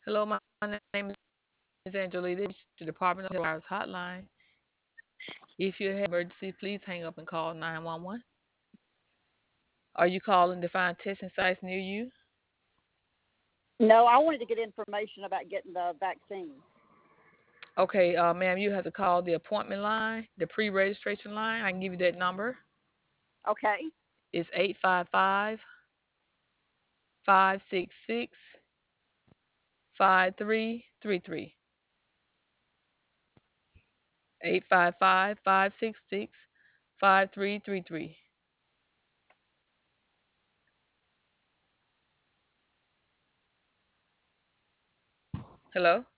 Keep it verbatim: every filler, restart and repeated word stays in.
Hello, my name is Angela. This is the Department of Health Hotline. If you have an emergency, please hang up and call nine one one. Are you calling to find testing sites near you? No, I wanted to get information about getting the vaccine. Okay, uh, ma'am, you have to call the appointment line, the pre-registration line. I can give you that number. Okay. It's eight five five, five six six, five three three three. eight five five, five six six, five three three three. Hello?